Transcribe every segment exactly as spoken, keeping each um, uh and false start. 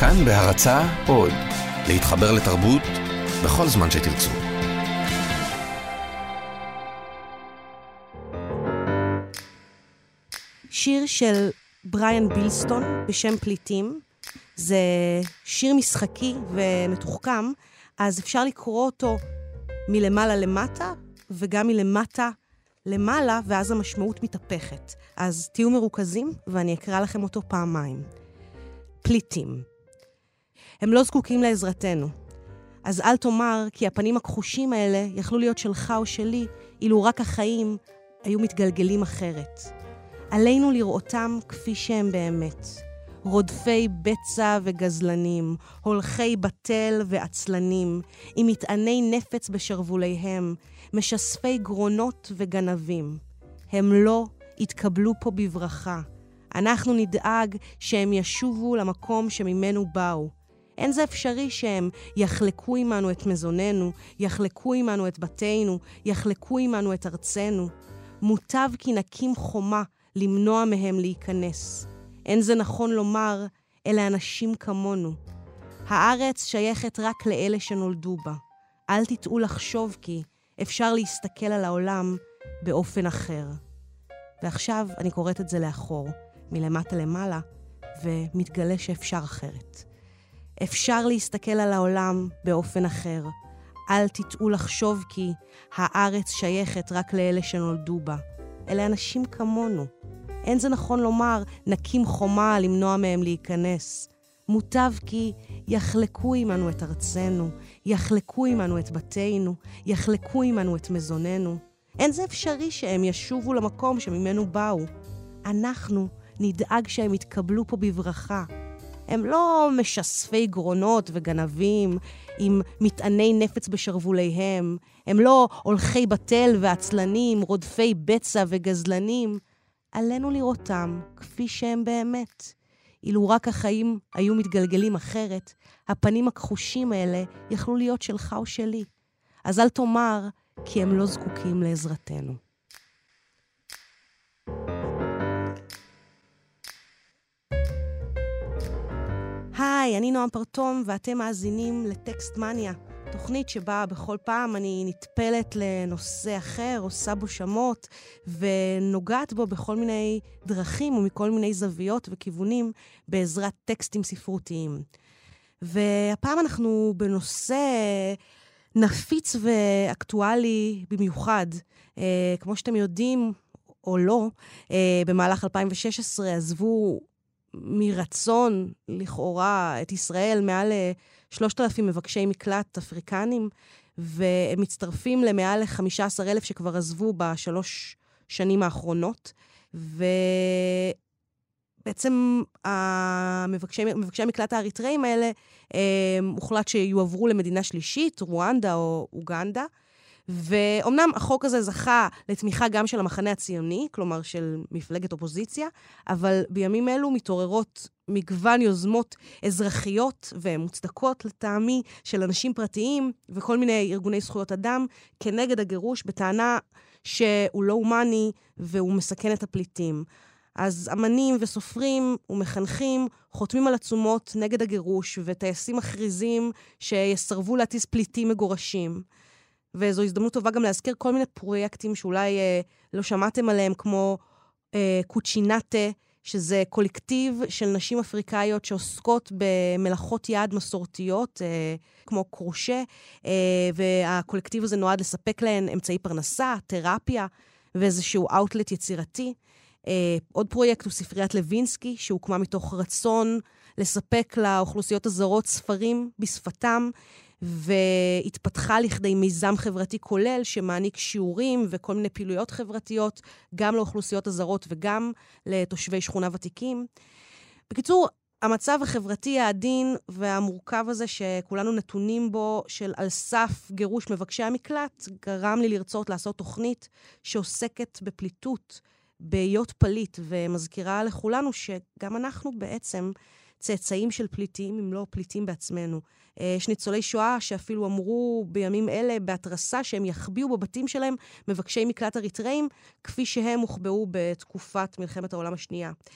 כאן בהרצאה עוד, להתחבר לתרבות בכל זמן שתרצו. שיר של בריאן בילסטון בשם פליטים, זה שיר משחקי ומתוחכם, אז אפשר לקרוא אותו מלמעלה למטה וגם מלמטה למעלה, ואז המשמעות מתהפכת. אז תהיו מרוכזים ואני אקרא לכם אותו פעמיים. פליטים. הם לא זקוקים לעזרתנו. אז אל תאמר כי הפנים הכחושים האלה יכלו להיות שלך או שלי, אילו רק החיים היו מתגלגלים אחרת. עלינו לראותם כפי שהם באמת. רודפי בצע וגזלנים, הולכי בטל ועצלנים, עם מטעני נפץ בשרבוליהם, משספי גרונות וגנבים. הם לא יתקבלו פה בברכה. אנחנו נדאג שהם ישובו למקום שממנו באו. אין זה אפשרי שהם יחלקו עמנו את מזוננו, יחלקו עמנו את בתינו, יחלקו עמנו את ארצנו. מוטב כי נקים חומה למנוע מהם להיכנס. אין זה נכון לומר, אלה אנשים כמונו. הארץ שייכת רק לאלה שנולדו בה. אל תטעו לחשוב כי אפשר להסתכל על העולם באופן אחר. ועכשיו אני קוראת את זה לאחור, מלמטה למעלה, ומתגלה שאפשר אחרת. אפשר להסתכל על העולם באופן אחר. אל תטעו לחשוב כי הארץ שייכת רק לאלה שנולדו בה. אלה אנשים כמונו. אין זה נכון לומר, נקים חומה למנוע מהם להיכנס. מוטב כי יחלקו עמנו את ארצנו, יחלקו עמנו את בתינו, יחלקו עמנו את מזוננו. אין זה אפשרי שהם ישובו למקום שממנו באו. אנחנו נדאג שהם יתקבלו פה בברכה. הם לא משספי גרונות וגנבים עם מטעני נפץ בשרבוליהם. הם לא הולכי בטל ועצלנים, רודפי בצע וגזלנים. עלינו לראותם כפי שהם באמת. אילו רק החיים היו מתגלגלים אחרת, הפנים הכחושים האלה יכלו להיות שלך או שלי. אז אל תאמר כי הם לא זקוקים לעזרתנו. היי, אני נועם פרטום ואתם מאזינים לטקסט מניה, תוכנית שבה בכל פעם אני נטפלת לנושא אחר, עושה בו שמות ונוגעת בו בכל מיני דרכים ומכל מיני זוויות וכיוונים בעזרת טקסטים ספרותיים. והפעם אנחנו בנושא נפיץ ואקטואלי במיוחד. אה, כמו שאתם יודעים או לא, אה, במהלך אלפיים ושש עשרה עזבו מרצון לכאורה את ישראל מעל שלושת אלפים מבקשי מקלט אפריקנים, והם מצטרפים למעל ל-חמישה עשר אלף שכבר עזבו בשלוש שנים האחרונות, ובעצם המבקשי, מבקשי המקלט האריתראים האלה הוחלט שיועברו למדינה שלישית, רואנדה או אוגנדה, ואומנם החוק הזה זכה לתמיכה גם של המחנה הציוני, כלומר של מפלגת אופוזיציה, אבל בימים אלו מתעוררות מגוון יוזמות אזרחיות ומוצדקות לטעמי של אנשים פרטיים וכל מיני ארגוני זכויות אדם כנגד הגירוש, בטענה שהוא לא הומני והוא מסכן את הפליטים. אז אמנים וסופרים ומחנכים חותמים על עצומות נגד הגירוש, וטייסים מכריזים שיסרבו להטיס פליטים מגורשים. וזו הזדמנות טובה גם להזכיר כל מיני פרויקטים שאולי אה, לא שמעתם עליהם, כמו אה, קוצ'ינטה, שזה קולקטיב של נשים אפריקאיות שעוסקות במלאכות יד מסורתיות, אה, כמו קרושה, אה, והקולקטיב הזה נועד לספק להן אמצעי פרנסה, תרפיה, ואיזשהו אאוטלט יצירתי. אה, עוד פרויקט הוא ספריית לוינסקי, שהוקמה מתוך רצון לספק לאוכלוסיות הזרות ספרים בשפתם, והתפתחה לכדי מיזם חברתי כולל שמעניק שיעורים וכל מיני פעילויות חברתיות גם לאוכלוסיות הזרות וגם לתושבי שכונה ותיקים. בקיצור, המצב החברתי העדין והמורכב הזה שכולנו נתונים בו של על סף גירוש מבקשי המקלט גרם לי לרצות לעשות תוכנית שעוסקת בפליטות, בהיות פליט, ומזכירה לכולנו שגם אנחנו בעצם צאצאים של פליטים, אם לא פליטים בעצמנו. יש ניצולי שואה שאפילו אמרו בימים אלה בהתרסה שהם יחביאו בבתים שלהם מבקשי מקלט אריתראים, כפי שהם הוחבאו בתקופת מלחמת העולם השנייה.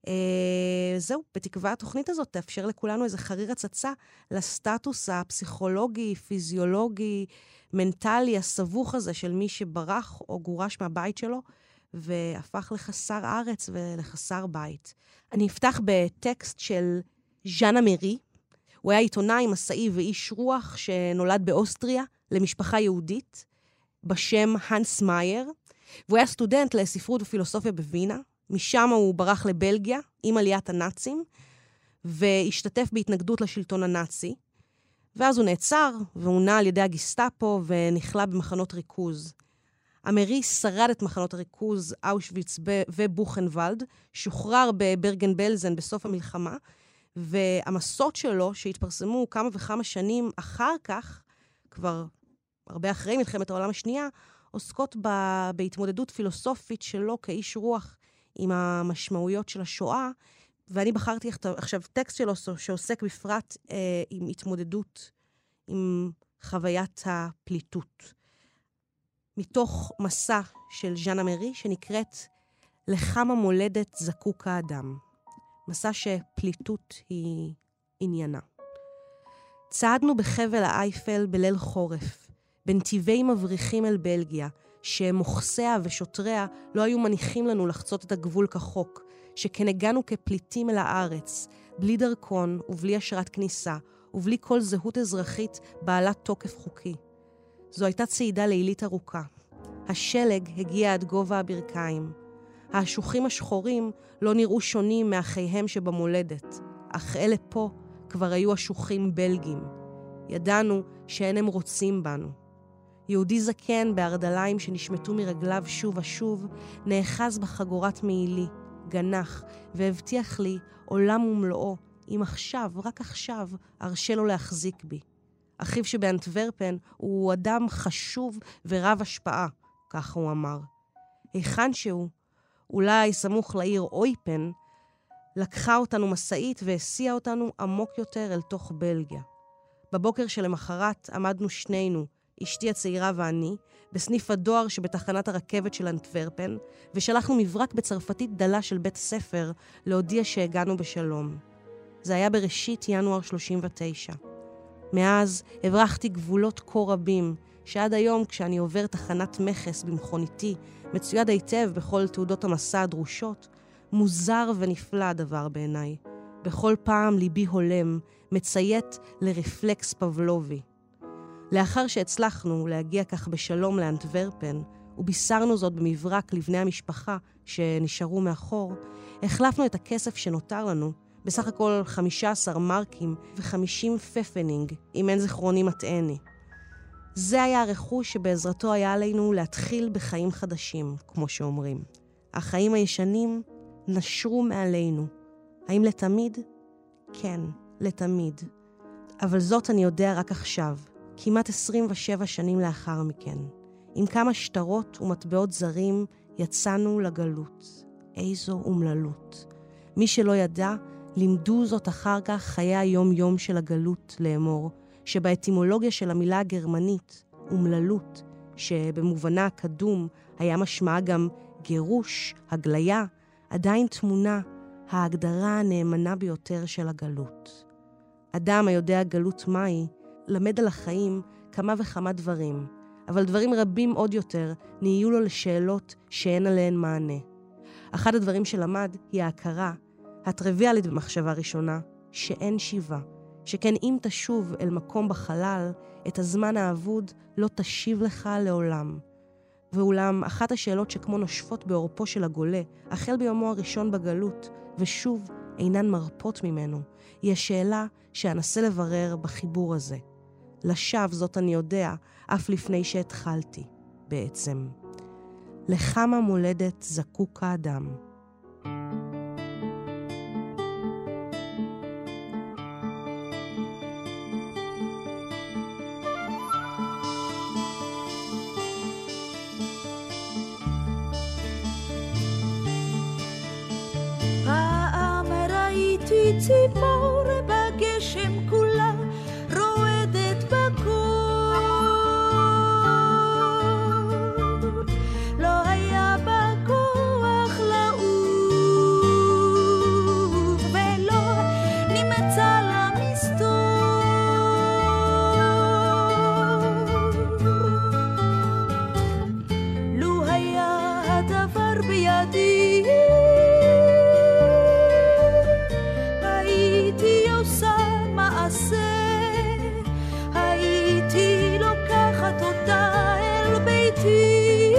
אה, זהו, בתקווה התוכנית הזאת תאפשר לכולנו איזה חריר הצצה לסטטוס הפסיכולוגי, פיזיולוגי, מנטלי, הסבוך הזה של מי שברח או גורש מהבית שלו, והפך לחסר ארץ ולחסר בית. אני אפתח בטקסט של ז'אן אמרי. הוא היה עיתונאי, מסעי ואיש רוח שנולד באוסטריה למשפחה יהודית בשם הנס מאייר, והוא היה סטודנט לספרות ופילוסופיה בווינה. משם הוא ברח לבלגיה עם עליית הנאצים, והשתתף בהתנגדות לשלטון הנאצי. ואז הוא נעצר והונע על ידי הגסטאפו ונכלא במחנות ריכוז. אמרי שרד את מחנות הריכוז אושוויץ ובוכנוולד, שוחרר בברגן בלזן בסוף המלחמה, והמסות שלו שהתפרסמו כמה וכמה שנים אחר כך, כבר הרבה אחרי מלחמת העולם השנייה, עוסקות ב- בהתמודדות פילוסופית שלו כאיש רוח עם המשמעויות של השואה, ואני בחרתי עכשיו טקסט שלו שעוסק בפרט אה, עם התמודדות עם חוויית הפליטות. מתוך מסע של ז'אן אמרי שנקראת לכמה מולדת זקוק האדם. מסע שפליטות היא עניינה. צעדנו בחבל האייפל בליל חורף, בנתיבי מבריחים אל בלגיה, שמוחסיה ושוטריה לא היו מניחים לנו לחצות את הגבול כחוק, שכן הגענו כפליטים אל הארץ, בלי דרכון ובלי אשרת כניסה, ובלי כל זהות אזרחית בעלת תוקף חוקי. זו הייתה צעידה לילית ארוכה. השלג הגיע עד גובה הברכיים. האשוכים השחורים לא נראו שונים מאחיהם שבמולדת, אך אלה פה כבר היו אשוכים בלגים. ידענו שאין הם רוצים בנו. יהודי זקן בארדליים שנשמטו מרגליו שוב ושוב, נאחז בחגורת מעילי, גנח, והבטיח לי עולם ומלואו, אם עכשיו, רק עכשיו, ארשה לו להחזיק בי. אחיו שבאנטוורפן הוא אדם חשוב ורב השפעה, כך הוא אמר. היכן שהוא, אולי סמוך לעיר אויפן, לקחה אותנו מסעית והסיעה אותנו עמוק יותר אל תוך בלגיה. בבוקר שלמחרת עמדנו שנינו, אשתי הצעירה ואני, בסניף הדואר שבתחנת הרכבת של אנטוורפן, ושלחנו מברק בצרפתית דלה של בית ספר להודיע שהגענו בשלום. זה היה בראשית ינואר שלושים ותשע. מאז הברחתי גבולות כה רבים, שעד היום כשאני עובר תחנת מכס במכוניתי, מצויד היטב בכל תעודות המסע הדרושות, מוזר ונפלא הדבר בעיניי. בכל פעם ליבי הולם, מציית לרפלקס פבלובי. לאחר שהצלחנו להגיע כך בשלום לאנטוורפן, ובישרנו זאת במברק לבני המשפחה שנשארו מאחור, החלפנו את הכסף שנותר לנו, בסך הכל חמישה עשר מרקים וחמישים פפנינג, אם אין זיכרוני מטעני. זה היה הרכוש שבעזרתו היה עלינו להתחיל בחיים חדשים, כמו שאומרים. החיים הישנים נשרו מעלינו. האם לתמיד? כן, לתמיד. אבל זאת אני יודע רק עכשיו, כמעט עשרים ושבע שנים לאחר מכן. עם כמה שטרות ומטבעות זרים יצאנו לגלות. איזו אומללות. מי שלא ידע, לימדו זאת אחר כך חיי היום-יום של הגלות לאמור, שבאטימולוגיה של המילה הגרמנית, אומללות, שבמובנה הקדום היה משמעה גם גירוש, הגליה, עדיין תמונה ההגדרה הנאמנה ביותר של הגלות. אדם היודע גלות מהי, למד על החיים כמה וכמה דברים, אבל דברים רבים עוד יותר נהיו לו לשאלות שאין עליהן מענה. אחד הדברים שלמד היא ההכרה, הטריוויאלית במחשבה ראשונה, שאין שיבה, שכן אם תשוב אל מקום בחלל, את הזמן האבוד לא תשיב לך לעולם. ואולם, אחת השאלות שכמו נושפות בעורפו של הגולה, החל ביומו הראשון בגלות, ושוב אינן מרפות ממנו, היא השאלה שאנסה לברר בחיבור הזה. לשווא זאת אני יודע, אף לפני שהתחלתי, בעצם. לכמה מולדת זקוק האדם. ציפור בגשם כולה רועדת בקור, לא היה בה כוח לעוף, עושה מעשה, הייתי לוקחת אותה אל ביתי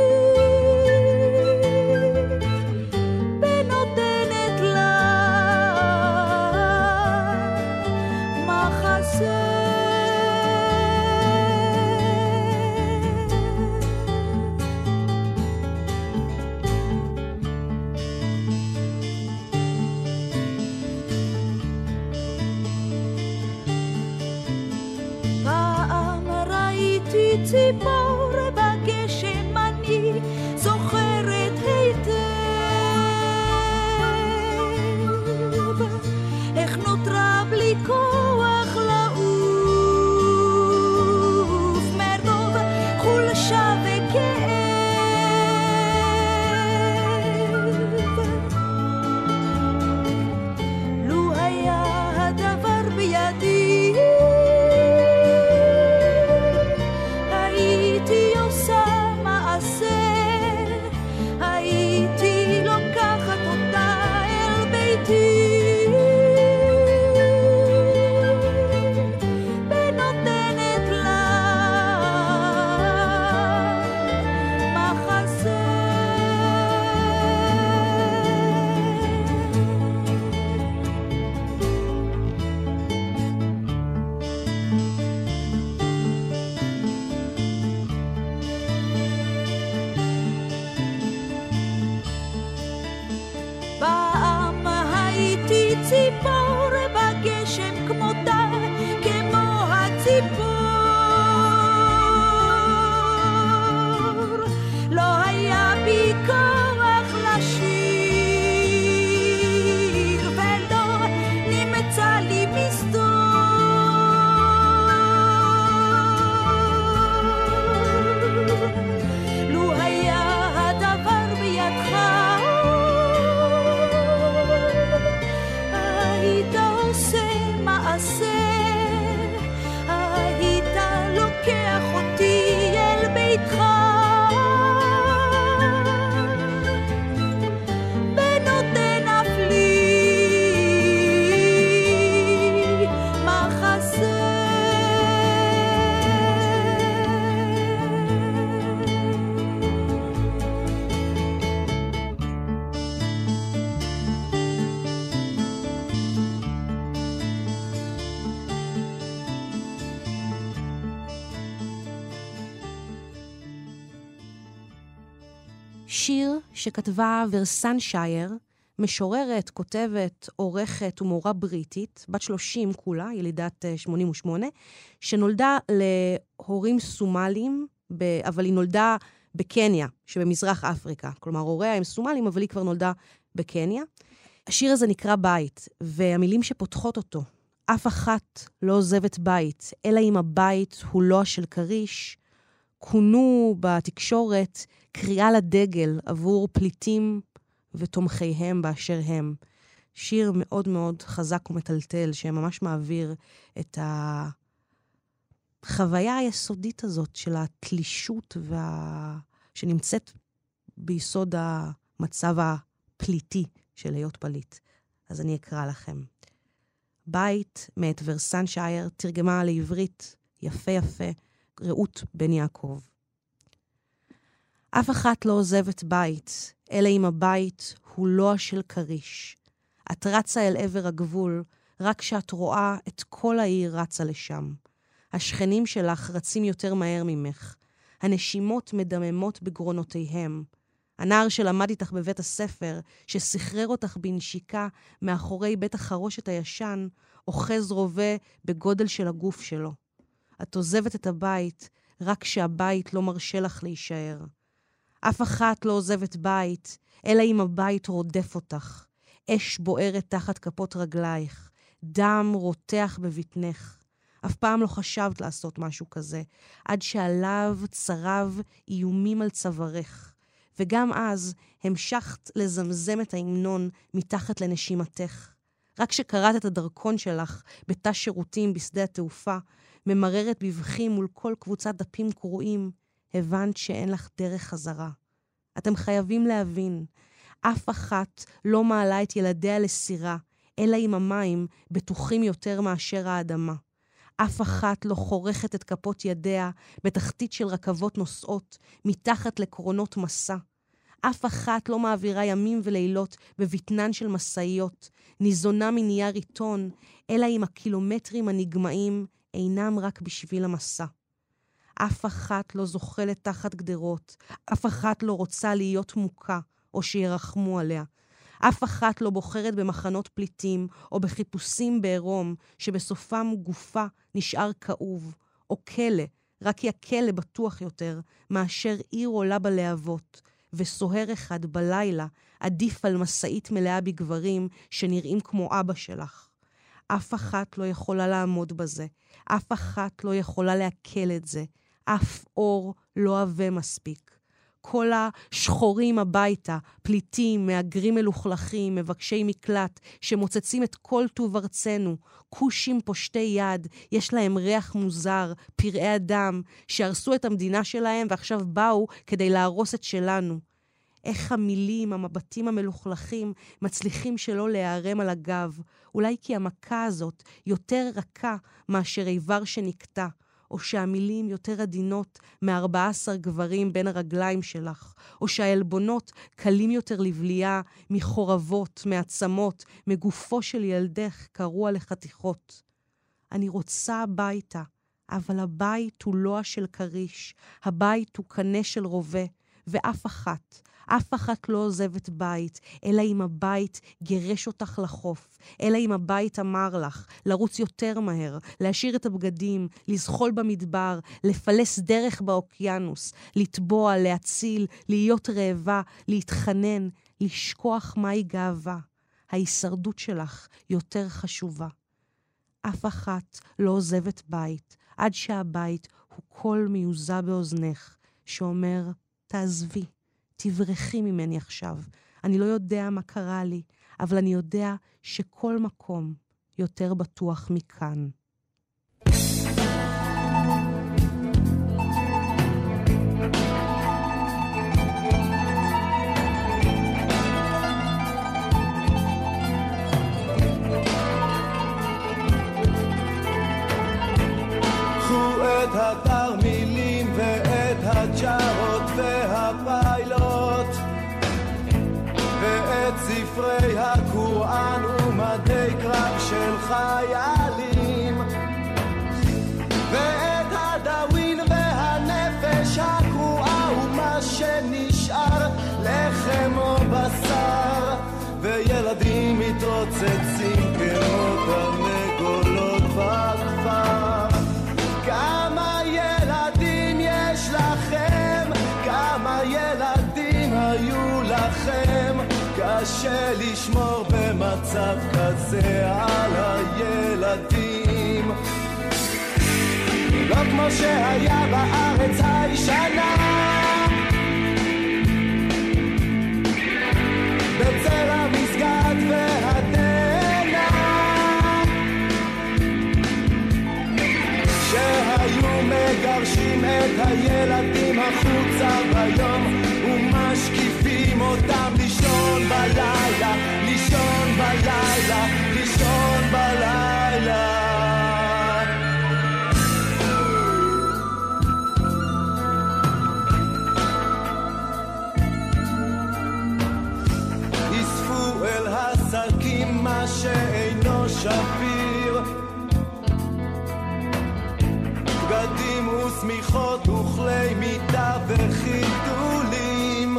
ונותנת לה מחסה. ציפור בגשם אני זוכרת היטב איך נותרה בלי כוח לעוף מרוב חולשה וכאב. לו היה הדבר בידי ציפור בגשם כמותה, כמו הציפור לא היה בי כוח לשיר ולא נמצא לי מסתור. לו היה הדבר בידך היית עושה מעשה, היית לוקח אותי אל ביתך ונותן אף לי מחסה. שיר שכתבה ורסן שייר, משוררת, כותבת, עורכת ומורה בריטית, בת שלושים כולה, ילידת שמונים ושמונה, שנולדה להורים סומלים, אבל היא נולדה בקניה, שבמזרח אפריקה. כלומר, הוריה הם סומלים, אבל היא כבר נולדה בקניה. השיר הזה נקרא בית, והמילים שפותחות אותו, אף אחת לא עוזבת בית, אלא אם הבית הוא לא של קריש, כונו בתקשורת קריאה לדגל עבור פליטים ותומכיהם באשר הם. שיר מאוד מאוד חזק ומטלטל, שממש מעביר את החוויה היסודית הזאת של התלישות וה... שנמצאת ביסוד המצב הפליטי של להיות פליט. אז אני אקרא לכם. בית מאת ורסן שייר, תרגמה לעברית יפה יפה, רעות בן יעקב. אף אחת לא עוזבת בית, אלא אם הבית הוא לא של קריש. את רצה אל עבר הגבול, רק שאת רואה את כל העיר רצה לשם. השכנים שלך רצים יותר מהר ממך. הנשימות מדממות בגרונותיהם. הנער שלמד איתך בבית הספר, שסחרר אותך בנשיקה מאחורי בית החרושת הישן, אוחז רובה בגודל של הגוף שלו. את עוזבת את הבית, רק שהבית לא מרשה לך להישאר. אף אחת לא עוזבת בית, אלא אם הבית רודף אותך. אש בוערת תחת כפות רגלייך, דם רותח בבטנך. אף פעם לא חשבת לעשות משהו כזה, עד שעליו צרב איומים על צווארך. וגם אז המשכת לזמזם את ההמנון מתחת לנשימתך. רק שקראת את הדרכון שלך בתא שירותים בשדה התעופה, ממררת בבכים מול כל קבוצת דפים קרועים, הבנת שאין לך דרך חזרה. אתם חייבים להבין, אף אחת לא מעלה את ילדיה לסירה, אלא אם המים בטוחים יותר מאשר האדמה. אף אחת לא חורכת את כפות ידיה בתחתית של רכבות נוסעות, מתחת לקרונות מסע. אף אחת לא מעבירה ימים ולילות בבטנן של מסעיות, ניזונה מנייר עיתון, אלא אם הקילומטרים הנגמעים אינם רק בשביל המסע. אף אחת לא זוחלת תחת גדרות, אף אחת לא רוצה להיות מוכה או שירחמו עליה. אף אחת לא בוחרת במחנות פליטים או בחיפושים בעירום שבסופם גופה נשאר כאוב, או כלא, רק כי הכלא בטוח יותר מאשר עיר עולה בלהבות, וסוהר אחד בלילה עדיף על מסעית מלאה בגברים שנראים כמו אבא שלך. אף אחת לא יכולה לעמוד בזה, אף אחת לא יכולה להקל את זה, אף אור לא עווה מספיק. כל השחורים הביתה, פליטים, מאגרים מלוכלכים, מבקשי מקלט, שמוצצים את כל טוב ארצנו, כושים פושטי יד, יש להם ריח מוזר, פרעי אדם, שהרסו את המדינה שלהם ועכשיו באו כדי להרוס את שלנו. איך המילים, המבטים המלוכלכים, מצליחים שלא להיערם על הגב, אולי כי המכה הזאת יותר רכה מאשר איבר שנקטע, או שהמילים יותר עדינות מארבעה עשר גברים בין הרגליים שלך, או שהאלבונות קלים יותר לבלייה מחורבות, מעצמות, מגופו של ילדך קרוע לחתיכות. אני רוצה הביתה, אבל הבית הוא לא של קריש, הבית הוא קנה של רובה, ואף אחת, אף אחת לא עוזבת בית, אלא אם הבית גירש אותך לחוף, אלא אם הבית אמר לך לרוץ יותר מהר, להשאיר את הבגדים, לזחול במדבר, לפלס דרך באוקיינוס, לטבוע, להציל, להיות רעבה, להתחנן, לשכוח מהי גאווה. ההישרדות שלך יותר חשובה. אף אחת לא עוזבת בית, עד שהבית הוא קול מיוזע באוזנך, שאומר, תעזבי. תברחי ממני עכשיו. אני לא יודע מה קרה לי, אבל אני יודע שכל מקום יותר בטוח מכאן. קחו את התרמילים ואת הג'רות והפיילוט ואת ספרי הקוראן ומדי קרב של חיילים ואת הדאווין והנפש הקרועה ומה שנשאר לחם או בשר וילדים מתרוצצים כמו תרנגולות בכפר. כמה ילדים יש לכם? כמה ילדים היו לכם? קשה לשמור במצב כזה על הילדים, לא כמו שהיה בארץ הישנה בצל המסגד והתנא, שהיו מגרשים את הילדים החוצה ביום ומשקיפים אותם לישון בלילה, לישון בלילה, לישון בלילה. אספו אל השקים מה שאינו שפיר, בגדים וסמיכות וכלי מיטה וחיתולים,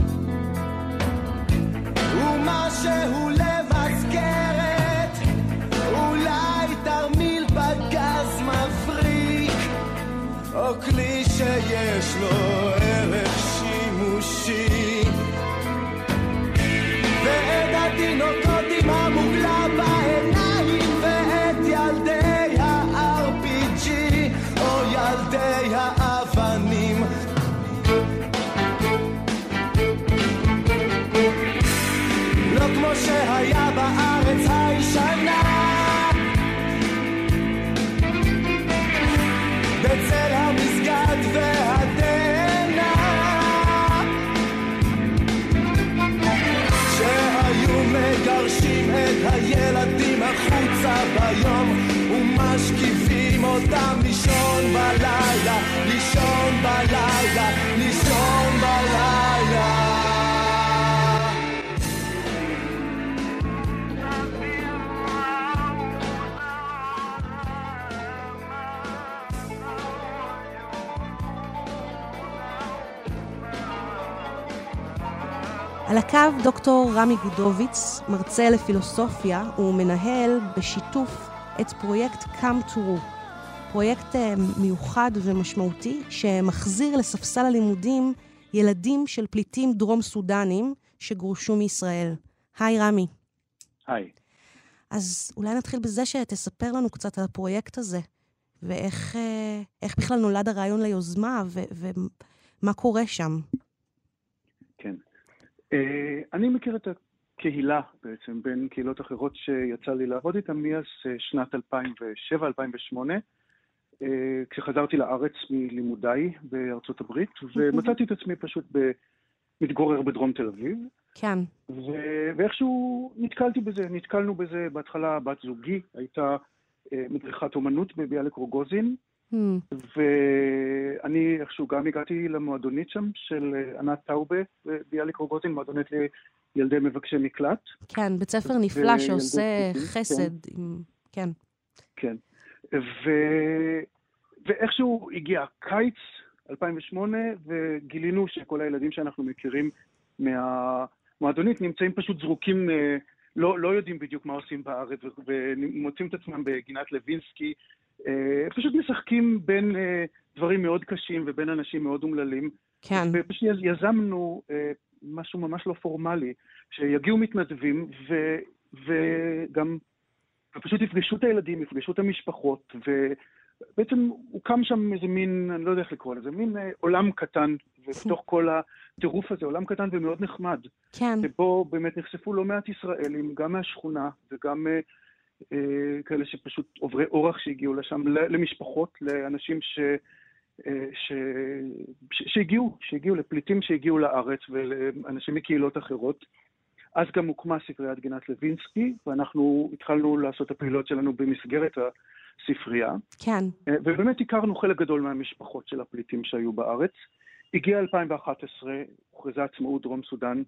ומה שהוא למזכרת, אולי תרמיל בגז מבריק, או כלי שיש לו ערך שימושי, ואת התינוקות עם המוגלה בעיניים, ואת ילדי ה-אר פי ג'י או ילדי האבנים, לא כמו שהיה בארץ הישנה בצל המסגד והתנא, שהיו מגרשים היום ומשקיפים אותם לישון בלילה, לישון בלילה, לישון בלילה. על הקו דוקטור רמי גודוביץ, מרצה לפילוסופיה, ומנהל בשיתוף את פרויקט Come To Ru, פרויקט מיוחד ומשמעותי שמחזיר לספסל הלימודים ילדים של פליטים דרום סודנים שגורשו מישראל. היי רמי. היי. אז אולי נתחיל בזה שתספר לנו קצת על הפרויקט הזה, ואיך איך בכלל נולד הרעיון ליוזמה, ו- ומה קורה שם. כן. אני מכיר את הקהילה בעצם, בין קהילות אחרות שיצא לי לעבוד איתן מאז שנת אלפיים ושבע אלפיים ושמונה, כשחזרתי לארץ מלימודיי בארצות הברית, ומצאתי את עצמי פשוט מתגורר בדרום תל אביב. כן. ו- ואיכשהו נתקלתי בזה, נתקלנו בזה בהתחלה. בת זוגי הייתה מדריכת אומנות בביאליק רוגוזין, Hmm. ואני איכשהו גם הגעתי למועדונית שם של ענת טאובה ביאליק רוגוזין, מועדונית לילדי מבקשי מקלט. כן, בית ספר נפלא שעושה חסד. כן. עם... כן. כן. ו... ואיכשהו הגיע קיץ אלפיים ושמונה, וגילינו שכל הילדים שאנחנו מכירים מהמועדונית נמצאים פשוט זרוקים, לא, לא יודעים בדיוק מה עושים בארץ, ומוצאים את עצמם בגינת לוינסקי, פשוט משחקים בין דברים מאוד קשים ובין אנשים מאוד אומללים. כן. ופשוט יזמנו משהו ממש לא פורמלי, שיגיעו מתנדבים ו, וגם ופשוט יפגשו את הילדים, יפגשו את המשפחות, ובעצם הוקם שם איזה מין, אני לא יודע איך לקרוא לזה, מין עולם קטן, ובתוך כל הטירוף הזה, עולם קטן ומאוד נחמד. כן. שבו באמת נחשפו לא מעט ישראלים, גם מהשכונה וגם כאלה שפשוט עוברי אורח שהגיעו לשם, למשפחות, לאנשים ש... ש... ש... שהגיעו, שהגיעו לפליטים שהגיעו לארץ ולאנשים מקהילות אחרות. אז גם הוקמה ספריית גינת לוינסקי, ואנחנו התחלנו לעשות את הפעילות שלנו במסגרת הספרייה. כן. ובאמת הכרנו חלק גדול מהמשפחות של הפליטים שהיו בארץ. הגיע אלפיים ואחת עשרה, הוכרזה עצמאות דרום סודן.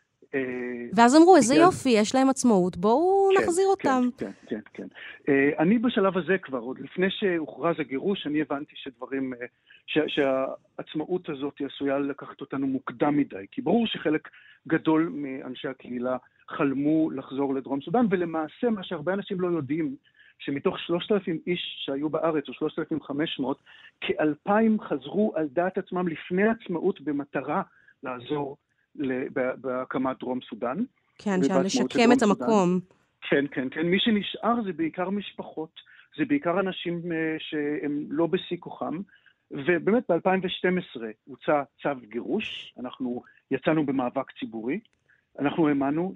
ואז אמרו, איזה יופי, יש להם עצמאות, בואו כן, נחזיר אותם. כן, כן, כן, כן. אני בשלב הזה כבר, עוד לפני שהוכרז הגירוש, אני הבנתי שדברים, ש, שהעצמאות הזאת עשויה לקחת אותנו מוקדם מדי, כי ברור שחלק גדול מאנשי הקהילה חלמו לחזור לדרום סודן, ולמעשה מה שהרבה אנשים לא יודעים, שמתוך שלושת אלפים איש שהיו בארץ, או שלושת אלפים וחמש מאות, כאלפיים חזרו על דעת עצמם לפני עצמאות במטרה לעזור בהקמת דרום סודן. כן, לשקם את המקום. כן, כן, כן. מי שנשאר זה בעיקר משפחות, זה בעיקר אנשים שהם לא בשיא כוחם, ובאמת ב-אלפיים ושתים עשרה הוצא צו גירוש, אנחנו יצאנו במאבק ציבורי, אנחנו האמנו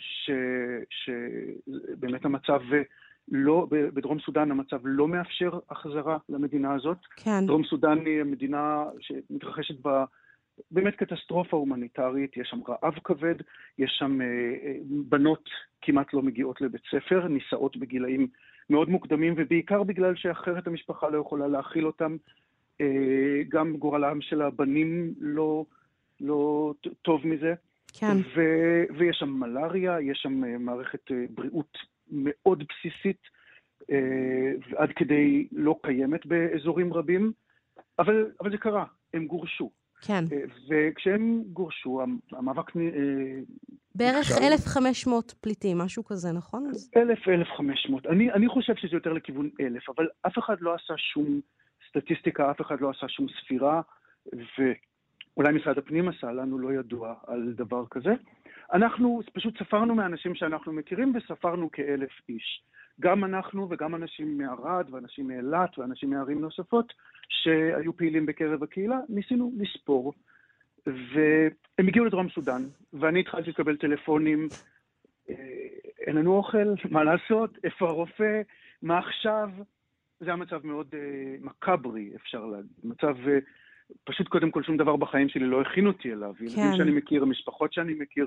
שבאמת המצב לא, בדרום סודן המצב לא מאפשר החזרה למדינה הזאת. כן. דרום סודן היא מדינה שמתרחשת בה באמת קטסטרופה הומניטרית, יש שם רעב כבד, יש שם אה, בנות כמעט לא מגיעות לבית ספר, נישאות בגילאים מאוד מוקדמים, ובעיקר בגלל שאחרת המשפחה לא יכולה להכיל אותם, אה, גם גורלם של הבנים לא, לא טוב מזה. כן. ו, ויש שם מלריה, יש שם אה, מערכת אה, בריאות מאוד בסיסית, אה, עד כדי לא קיימת באזורים רבים, אבל, אבל זה קרה, הם גורשו. כן. וכשהם גורשו, המאבק... בערך אלף וחמש מאות פליטים, משהו כזה, נכון? אלף, אלף וחמש מאות. אני, אני חושב שזה יותר לכיוון אלף, אבל אף אחד לא עשה שום סטטיסטיקה, אף אחד לא עשה שום ספירה, ואולי משרד הפנים עשה, לנו לא ידוע על דבר כזה. אנחנו פשוט ספרנו מהאנשים שאנחנו מכירים, וספרנו כאלף איש. גם אנחנו וגם אנשים מערד, ואנשים מאילת, ואנשים מערים נוספות, שהיו פעילים בקרב הקהילה, ניסינו לספור, והם הגיעו לדרום סודן, ואני התחלתי לקבל טלפונים, אין לנו אוכל, מה לעשות, איפה הרופא, מה עכשיו? זה המצב מאוד מקברי, אפשר להגיד. מצב, פשוט קודם כל שום דבר בחיים שלי לא הכין אותי אליו. ילדים שאני מכיר, משפחות שאני מכיר,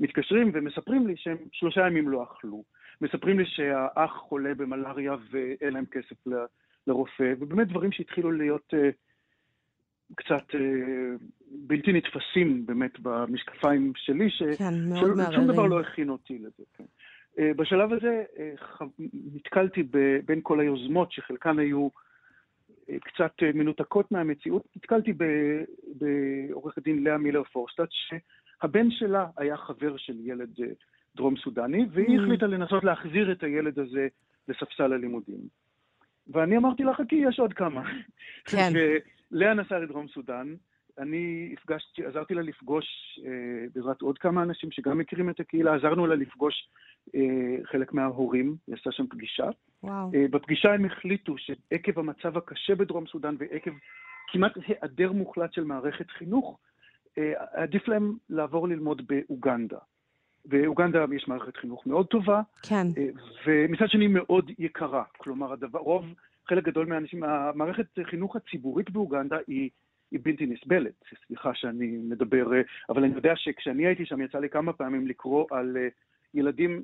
מתקשרים ומספרים לי שהם שלושה ימים לא אכלו. מספרים לי שהאח חולה במלאריה ואין להם כסף ל... לרופא, ובאמת דברים שהתחילו להיות uh, קצת uh, בלתי נתפסים באמת במשקפיים שלי, ש... כן, מאוד שום מערערים. דבר לא הכין אותי לזה. כן. Uh, בשלב הזה uh, ח... נתקלתי ב... בין כל היוזמות, שחלקן היו uh, קצת uh, מנותקות מהמציאות, נתקלתי ב... בעורכת דין לאה מילר פורסטאט, שהבן שלה היה חבר של ילד uh, דרום סודני, והיא Mm. החליטה לנסות להחזיר את הילד הזה לספסל הלימודים. ואני אמרתי לה, חכי, יש עוד כמה. כן. ולאה נסעה לדרום סודן, אני הפגשתי, עזרתי לה לפגוש אה, בעזרת עוד כמה אנשים שגם מכירים את הקהילה, עזרנו לה לפגוש אה, חלק מההורים, היא עשתה שם פגישה. וואו. אה, בפגישה הם החליטו שעקב המצב הקשה בדרום סודן ועקב כמעט היעדר מוחלט של מערכת חינוך, אה, עדיף להם לעבור ללמוד באוגנדה. באוגנדה יש מערכת חינוך מאוד טובה, כן. ומצד שני מאוד יקרה. כלומר, הדבר, רוב, חלק גדול מהאנשים, המערכת חינוך הציבורית באוגנדה היא, היא בלתי נסבלת. סליחה שאני מדבר, אבל אני יודע שכשאני הייתי שם יצא לי כמה פעמים לקרוא על ילדים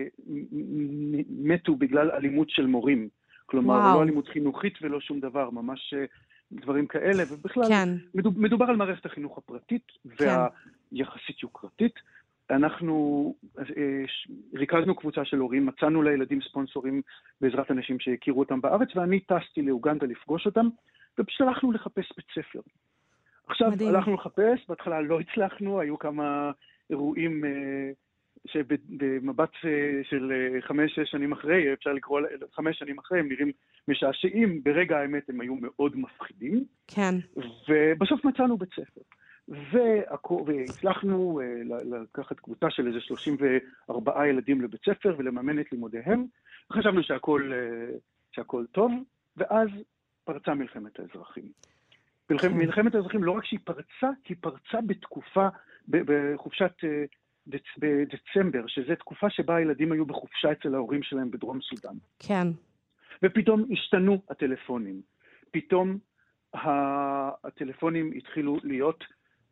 שמתו בגלל אלימות של מורים. כלומר, וואו. לא אלימות חינוכית ולא שום דבר, ממש דברים כאלה, ובכלל כן. מדובר על מערכת החינוך הפרטית והיחסית יוקרתית. אנחנו ריכזנו קבוצה של הורים, מצאנו לילדים ספונסורים בעזרת אנשים שהכירו אותם בארץ, ואני טסתי לאוגנדה לפגוש אותם, ופשוט הלכנו לחפש בית ספר. עכשיו מדהים. הלכנו לחפש, בהתחלה לא הצלחנו, היו כמה אירועים שבמבט של חמש, שש שנים אחרי, אפשר לקרוא חמש שנים אחרי, הם נראים משעשעים, ברגע האמת הם היו מאוד מפחידים. כן. ובסוף מצאנו בית ספר. והצלחנו לקחת קבוצה של איזה שלושים וארבעה ילדים לבית ספר ולממן את לימודיהם. חשבנו שהכל, שהכל טוב, ואז פרצה מלחמת האזרחים. מלחמת האזרחים לא רק שהיא פרצה, היא פרצה בתקופה, בחופשת בדצמבר, שזו תקופה שבה הילדים היו בחופשה אצל ההורים שלהם בדרום סודן. כן. ופתאום השתנו הטלפונים. פתאום הטלפונים התחילו להיות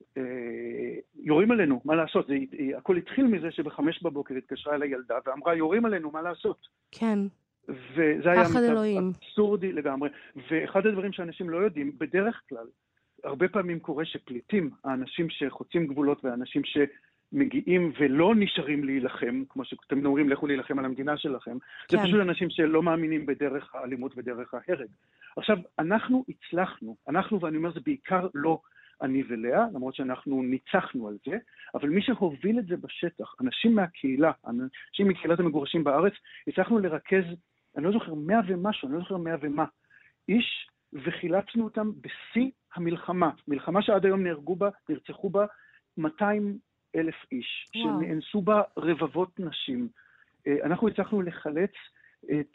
יורים עלינו, מה לעשות? זה, הכל התחיל מזה שבחמש בבוקר התקשרה אל הילדה ואמרה, יורים עלינו, מה לעשות? כן. וזה היה מצב אלוהים. אבסורדי לגמרי. ואחד הדברים שאנשים לא יודעים, בדרך כלל, הרבה פעמים קורה שפליטים, האנשים שחוצים גבולות והאנשים שמגיעים ולא נשארים להילחם, כמו שאתם אומרים, לכו להילחם על המדינה שלכם, כן. זה פשוט אנשים שלא מאמינים בדרך האלימות ודרך ההרג. עכשיו, אנחנו הצלחנו, אנחנו, ואני אומר, זה בעיקר לא אני ולאה, למרות שאנחנו ניצחנו על זה, אבל מי שהוביל את זה בשטח, אנשים מהקהילה, אנשים מקהילת המגורשים בארץ, הצלחנו לרכז, אני לא זוכר מאה ומשהו, אני לא זוכר מאה ומה, איש, וחילצנו אותם בשיא המלחמה, מלחמה שעד היום נהרגו בה, נרצחו בה מאתיים אלף איש, וואו. שנאנסו בה רבבות נשים. אנחנו הצלחנו לחלץ את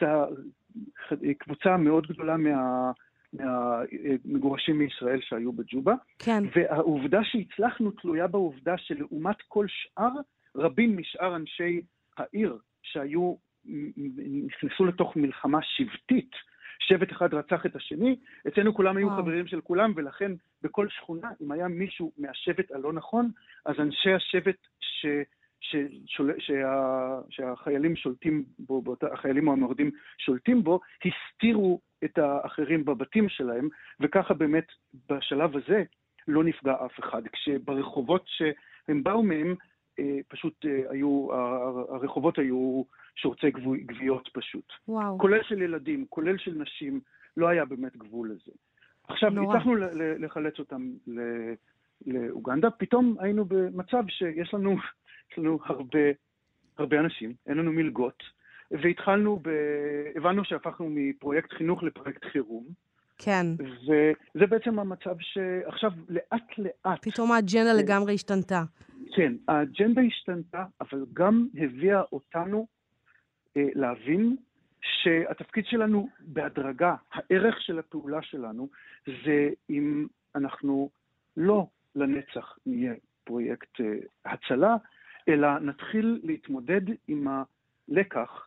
הקבוצה המאוד גדולה מה... מהמגורשים מישראל שהיו בג'ובה. כן. והעובדה שהצלחנו תלויה בעובדה שלעומת כל שאר, רבים משאר אנשי העיר שהיו, נכנסו לתוך מלחמה שבטית, שבט אחד רצח את השני, אצלנו כולם היו וואו. חברים של כולם, ולכן בכל שכונה, אם היה מישהו מהשבט הלא נכון, אז אנשי השבט ש... ששול... שה... שהחיילים שולטים בו, החיילים או המורדים שולטים בו, הסתירו את האחרים בבתים שלהם, וככה באמת בשלב הזה לא נפגע אף אחד. כשברחובות שהם באו מהם, פשוט היו, הרחובות היו שורצי גוויות פשוט. וואו. כולל של ילדים, כולל של נשים, לא היה באמת גבול לזה. עכשיו, הצלחנו לחלץ אותם לאוגנדה, פתאום היינו במצב שיש לנו, יש לנו הרבה, הרבה אנשים, אין לנו מלגות, והתחלנו, ב... הבנו שהפכנו מפרויקט חינוך לפרויקט חירום. כן. וזה בעצם המצב שעכשיו לאט לאט... פתאום האג'נדה לגמרי השתנתה. כן, האג'נדה השתנתה, אבל גם הביאה אותנו אה, להבין שהתפקיד שלנו בהדרגה, הערך של הפעולה שלנו, זה אם אנחנו לא לנצח נהיה פרויקט אה, הצלה, אלא נתחיל להתמודד עם הלקח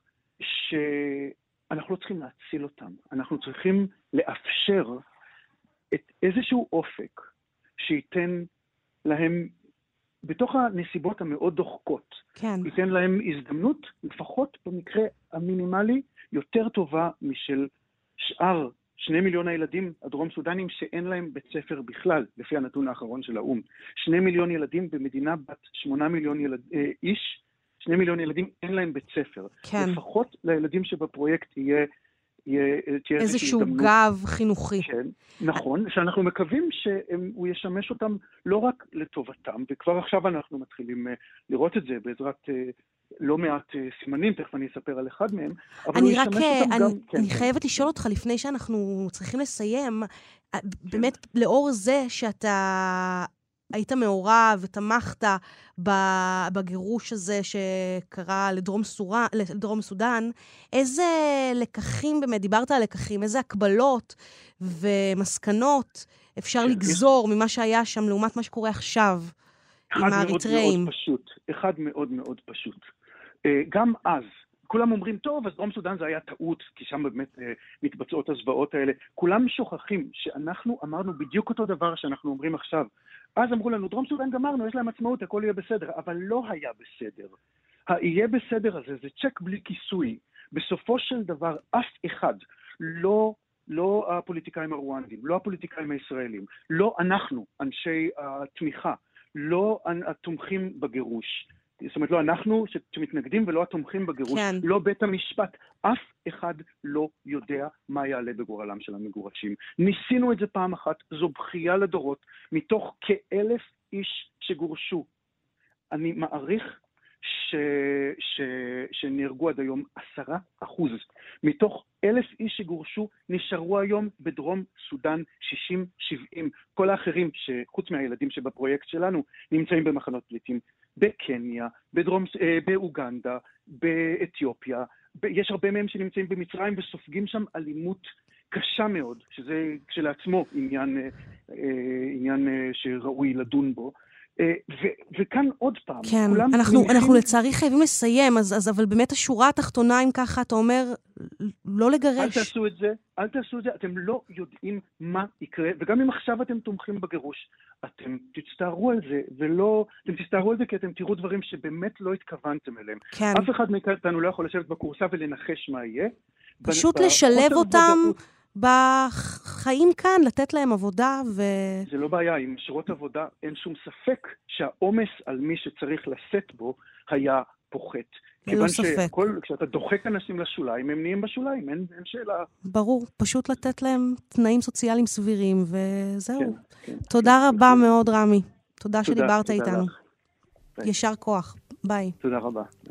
שאנחנו לא צריכים להציל אותם. אנחנו צריכים לאפשר את איזשהו אופק שייתן להם בתוך הנסיבות המאוד דוחקות, כן. ייתן להם הזדמנות, לפחות במקרה המינימלי, יותר טובה משל שאר שני מיליון הילדים הדרום סודנים שאין להם בית ספר בכלל, לפי הנתון האחרון של האום. שני מיליון ילדים במדינה בת שמונה מיליון ילד, אה, איש, שני מיליון ילדים אין להם בית ספר. כן. לפחות לילדים שבפרויקט יהיה, יהיה, תהיה איזשהו הזדמנות. גב חינוכי. כן, נכון, שאנחנו מקווים שהוא ישמש אותם לא רק לטובתם, וכבר עכשיו אנחנו מתחילים uh, לראות את זה בעזרת uh, לא מעט uh, סימנים, תכף אני אספר על אחד מהם, אבל הוא רק, ישמש אותם אני, גם... כן, אני כן. חייבת לשאול אותך לפני שאנחנו צריכים לסיים, באמת לאור זה שאתה היית מעורב ותמכת בגירוש הזה שקרה לדרום, סורה, לדרום סודן, איזה לקחים, באמת דיברת על לקחים, איזה הקבלות ומסקנות אפשר לגזור ממה שהיה שם לעומת מה שקורה עכשיו עם האריתראים? אחד מאוד מאוד פשוט, אחד מאוד מאוד פשוט. גם אז, כולם אומרים, טוב, אז דרום סודן זה היה טעות, כי שם באמת אה, מתבצעות הזוועות האלה. כולם שוכחים שאנחנו אמרנו בדיוק אותו דבר שאנחנו אומרים עכשיו. אז אמרו לנו, דרום סודן גמרנו, יש להם עצמאות, הכל יהיה בסדר. אבל לא היה בסדר. היהיה בסדר הזה, זה צ'ק בלי כיסוי. בסופו של דבר, אף אחד, לא, לא הפוליטיקאים הרואנדים, לא הפוליטיקאים הישראלים, לא אנחנו, אנשי התמיכה, לא התומכים בגירוש, זאת אומרת, לא אנחנו שמתנגדים ולא התומכים בגירוש, כן. לא בית המשפט, אף אחד לא יודע מה יעלה בגורלם של המגורשים. ניסינו את זה פעם אחת, זו בכייה לדורות, מתוך כאלף איש שגורשו. אני מעריך ש... ש... שנהרגו עד היום עשרה אחוז. מתוך אלף איש שגורשו, נשארו היום בדרום סודן שישים שבעים. כל האחרים, שחוץ מהילדים שבפרויקט שלנו, נמצאים במחנות פליטים. בקניה, בדרום, באוגנדה, באתיופיה, יש הרבה מהם שנמצאים במצרים וסופגים שם אלימות קשה מאוד, שזה כשלעצמו עניין, עניין שראוי לדון בו. ו- וכאן עוד פעם, כן, אנחנו, מניחים... אנחנו לצערי חייבים לסיים, אז, אז, אבל באמת השורה התחתונה, אם ככה, אתה אומר, לא לגרש. אל תעשו את זה, אל תעשו את זה, אתם לא יודעים מה יקרה, וגם אם עכשיו אתם תומכים בגירוש, אתם תצטערו על זה, ולא, אתם תצטערו על זה כי אתם תראו דברים שבאמת לא התכוונתם אליהם. כן. אף אחד מאיתנו לא יכול לשבת בקורסה ולנחש מה יהיה. פשוט לשלב אותם בחיים כאן, לתת להם עבודה ו... זה לא בעיה, עם שורות עבודה אין שום ספק שהעומס על מי שצריך לשאת בו היה פוחת. ללא ספק. שכל, כשאתה דוחק אנשים לשוליים, הם נהיים בשוליים, אין, אין שאלה. ברור, פשוט לתת להם תנאים סוציאליים סבירים, וזהו. כן, כן, תודה כן, רבה כן. מאוד, רמי. תודה, תודה שדיברת תודה איתנו. לך. ישר כוח. ביי. תודה רבה. ביי.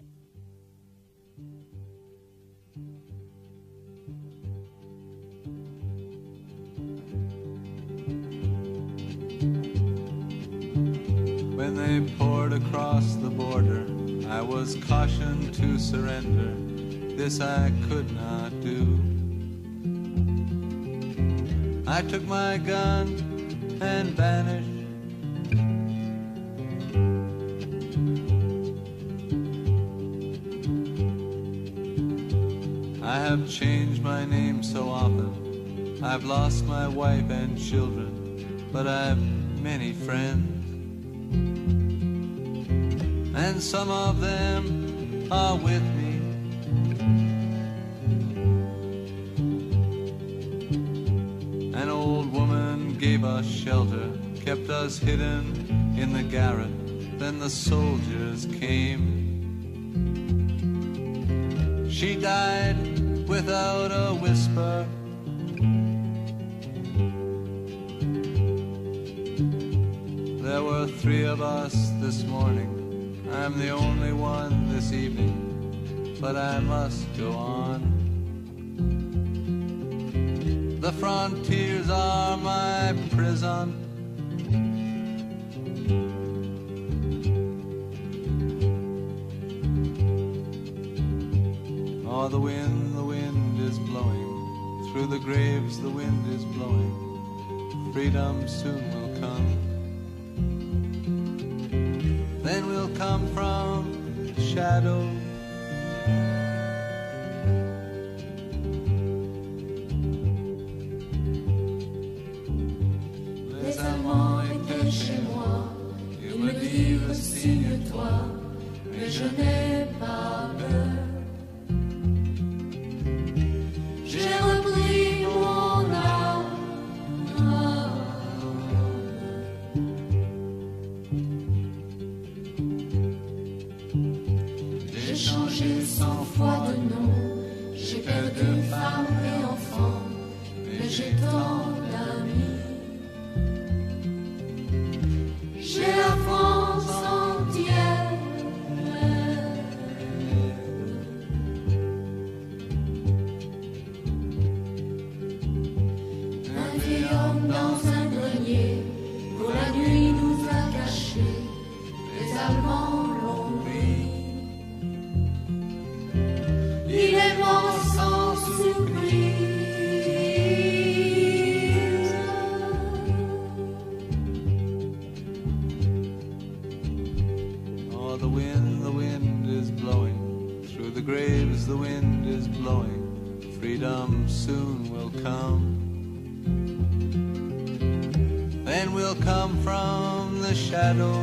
When they poured across the border, I was cautioned to surrender. This I could not do. I took my gun and vanished. I have changed my name so often. I've lost my wife and children, but I've many friends. And some of them are with me. An old woman gave us shelter, kept us hidden in the garret. Then the soldiers came. She died without a whisper. There were three of us this morning. I'm the only one this evening, but I must go on. The frontiers are my prison. Oh, the wind, the wind is blowing. Through the graves the wind is blowing. Freedom soon will come. Then we'll come from shadow. Les amants étaient chez moi. Ils me disent triomphe dans un grenier, pour la nuit nous a cachés, les Allemands l'ont pris. Il est mort sans surprise. Oh, the wind, the wind is blowing, through the graves the wind is blowing, freedom soon will come. Then we'll come from the shadow.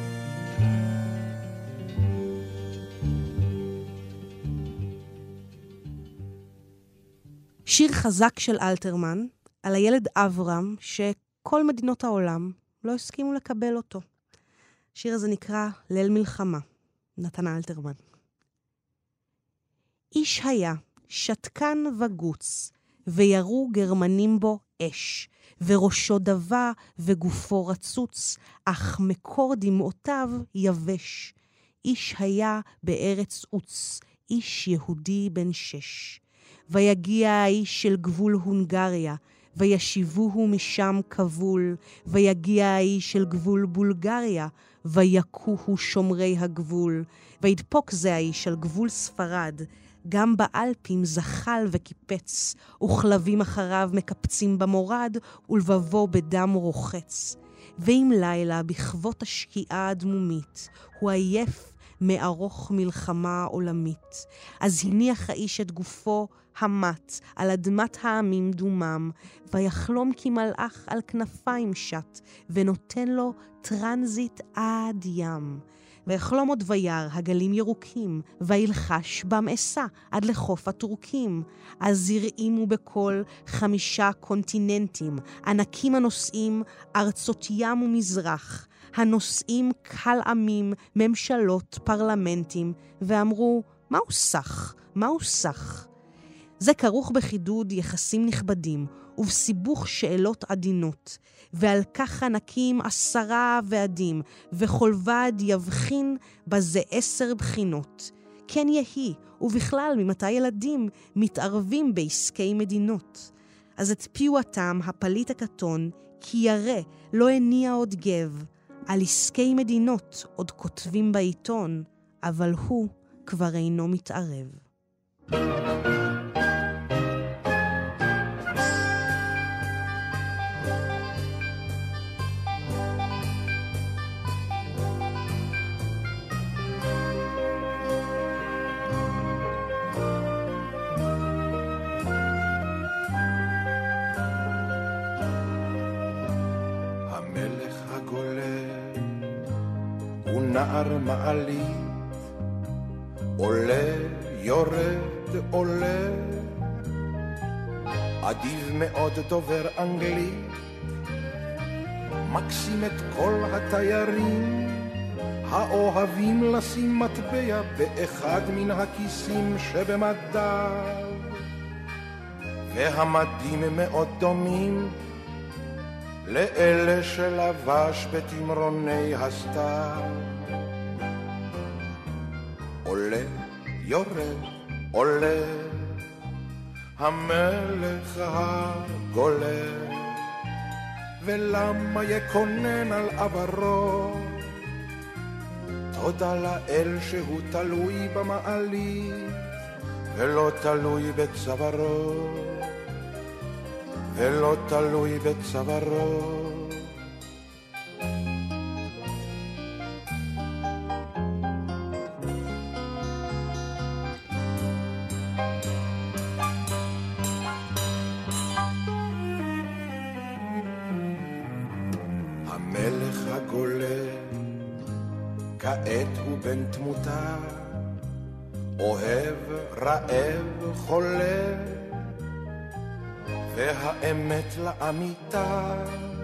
שיר חזק של אלתרמן על הילד אברהם שכל מדינות העולם לא הסכימו לקבל אותו. השיר הזה נקרא ליל מלחמה, נתן אלתרמן. איש היה שתקן וגוץ, וירו גרמנים בו אש, וראשו דבה וגופו רצוץ, אך מקור דמעותיו יבש. איש היה בארץ עוץ, איש יהודי בן שש. ויגיע האיש של גבול הונגריה, וישיבוהו משם כבול, ויגיע האיש של גבול בולגריה, ויקוהו שומרי הגבול, וידפוק זה האיש על גבול ספרד, גם באלפים זחל וקיפץ, וכלבים אחריו מקפצים במורד, ולבבו בדם רוחץ. ואם לילה בכבות השקיעה הדמומית, הוא עייף מארוך מלחמה עולמית. אז הניח האיש את גופו המת על אדמת העמים דומם, ויחלום כי מלאך על כנפיים שט, ונותן לו טרנזיט עד ים. ויחלום עוד וירא הגלים ירוקים, וילחש במעשה עד לחוף הטורקים. אז הרעימו בכל חמישה קונטיננטים, ענקים הנושאים ארצות ים ומזרח, הנושאים קל עמים, ממשלות, פרלמנטים, ואמרו, מהו סך? מהו סך? זה כרוך בחידוד יחסים נכבדים, ובסיבוך שאלות עדינות, ועל כך ענקים עשרה ועדים, וכל ועד יבחין בזה עשר בחינות. כן יהי, ובכלל ממתי ילדים מתערבים בעסקי מדינות. אז את פיותם הפליט הקטון, כי ירא לא הניע עוד גב, על עסקי מדינות עוד כותבים בעיתון, אבל הוא כבר אינו מתערב. נער מעלית, עולה, יורד, עולה, אדיב מאוד דובר אנגלית, מקסים את כל התיירים, האוהבים לשים מטבע באחד מן הכיסים שבמדיו, והמדים מאוד דומים לאלה שלבש בתמרוני הסתיו. עולה, יורד, עולה, המלך הגולה, ולמה יקונן על עברו? תודה לאל שהוא תלוי במעלית, ולא תלוי בצווארו, ולא תלוי בצווארו. המלך הגולה, כעת הוא בן תמותה, אוהב, רעב, חולה, והאמת לאמיתה,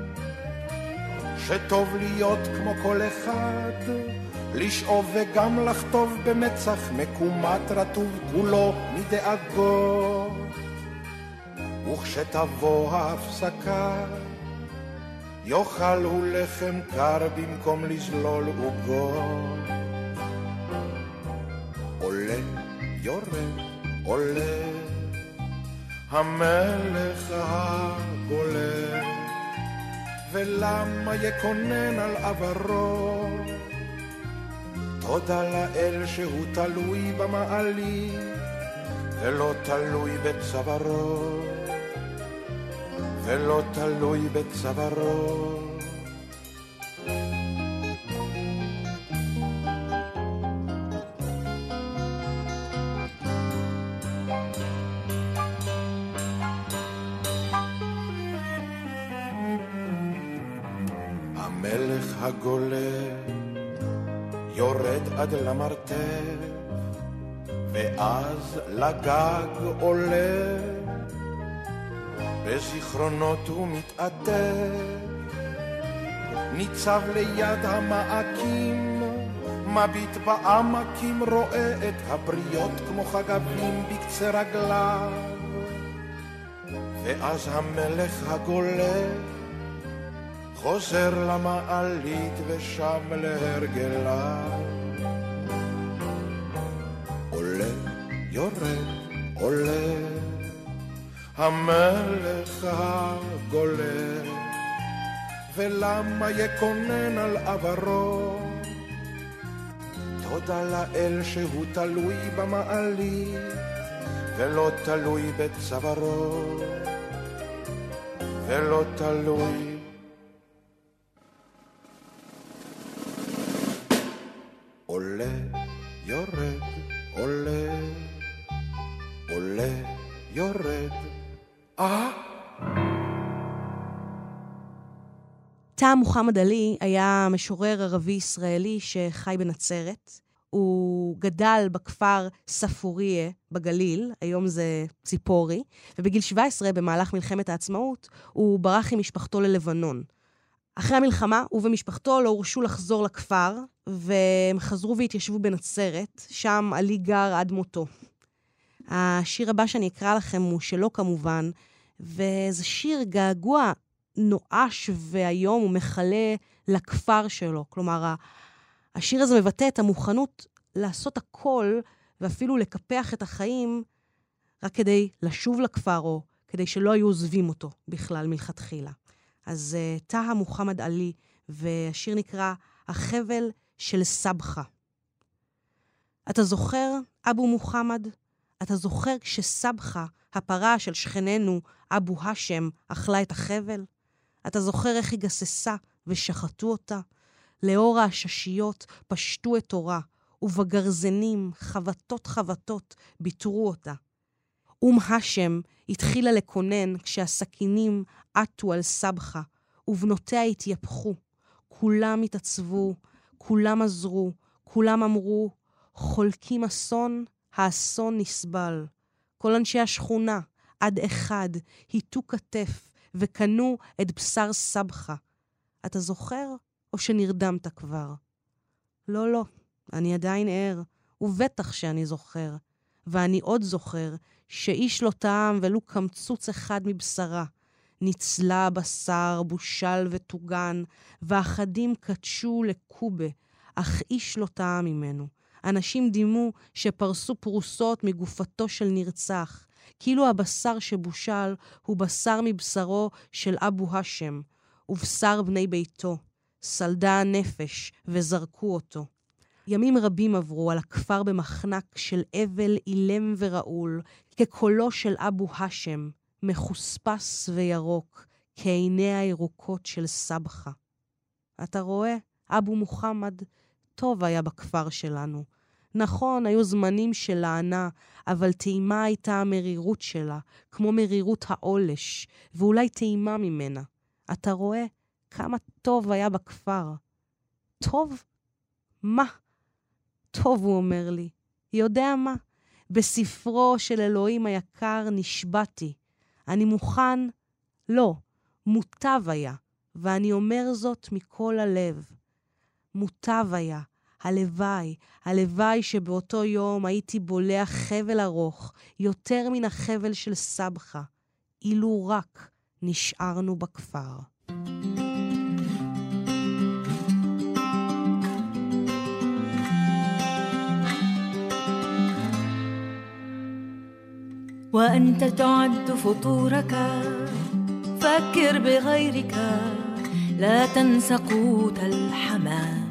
שטוב להיות כמו כל אחד, לשאוב וגם לחטוב במצח מקומת רטוב כולו מדאגות. וכשתבוא ההפסקה, יאכל הוא לחם קר במקום לזלול עוגות. עולה, יורד, עולה, המלך הגולה, ולמה יקונן על עברו? תודה לאל שהוא תלוי במעלי ולא תלוי בצווארו, ולא תלוי בצווארו. המלך הגולה יורד עד למרתף, ואז לגג עולה, בזיכרונות הוא מתעטף, ניצב ליד המעקים, מביט בעמקים, רואה את הבריות כמו חגבים בקצה רגליו, ואז המלך הגולה חוזר למעלית ושם להרגליו. עולה, יורד, עולה, המלך הגולה, ולמה יקונן על עברו? תודה לאל שהוא תלוי במעלית ולא תלוי בצווארו, ולא תלוי. עולה, יורד, עולה, עולה, יורד. אה? טעה מוחמד עלי היה משורר ערבי ישראלי שחי בנצרת. הוא גדל בכפר ספוריה בגליל, היום זה ציפורי, ובגיל שבע עשרה במהלך מלחמת העצמאות הוא ברח עם משפחתו ללבנון. אחרי המלחמה הוא ומשפחתו לא הורשו לחזור לכפר, והם חזרו והתיישבו בנצרת, שם עלי גר עד מותו. השיר הבא שאני אקרא לכם הוא שלו כמובן, וזה שיר געגוע נואש והיום הוא מחלה לכפר שלו. כלומר, השיר הזה מבטא את המוכנות לעשות הכל, ואפילו לקפח את החיים, רק כדי לשוב לכפר, או כדי שלא היו עוזבים אותו בכלל מלכתחילה. אז uh, טעה מוחמד עלי, והשיר נקרא החבל של סבחה. אתה זוכר, אבו מוחמד? אתה זוכר כשסבחה, הפרה של שכננו, אבו השם, אכלה את החבל? אתה זוכר איך היא גססה ושחטו אותה? לאור הששיות פשטו את תורה, ובגרזנים, חבטות חבטות, ביטרו אותה. אום השם התחילה לקונן כשהסכינים עטו על סבחה, ובנותיה התייפחו. כולם התעצבו, כולם עזרו, כולם אמרו, חולקים אסון, האסון נסבל. כל אנשי השכונה, עד אחד, היטו כתף, וקנו את בשר סבחה. אתה זוכר או שנרדמת כבר? לא, לא, אני עדיין ער, ובטח שאני זוכר. ואני עוד זוכר שאיש לא טעם ולו קמצוץ אחד מבשרה. ניצלה בשר, בושל ותוגן, ואחדים קדשו לקובה, אך איש לא טעם ממנו. אנשים דימו שפרסו פרוסות מגופתו של נרצח, כאילו הבשר שבושל הוא בשר מבשרו של אבו השם, ובשר בני ביתו. סלדה הנפש וזרקו אותו. ימים רבים עברו על הכפר במחנק של אבל אילם ורעול, כקולו של אבו השם, מחוספס וירוק, כעיניה הירוקות של סבחה. אתה רואה, אבו מוחמד, טוב היה בכפר שלנו. נכון, היו זמנים של לענה, אבל טעימה הייתה המרירות שלה, כמו מרירות העולש, ואולי טעימה ממנה. אתה רואה כמה טוב היה בכפר. טוב? מה? טוב, הוא אומר לי. יודע מה? בספרו של אלוהים היקר נשבעתי. אני מוכן? לא. מוטב היה. ואני אומר זאת מכל הלב. מוטב היה. הלוואי, הלוואי שבאותו יום הייתי בולע חבל ארוך, יותר מן החבל של סבחה, אילו רק נשארנו בכפר. وأنت تعد فطورك فكر بغيرك لا تنس قوت الحمام.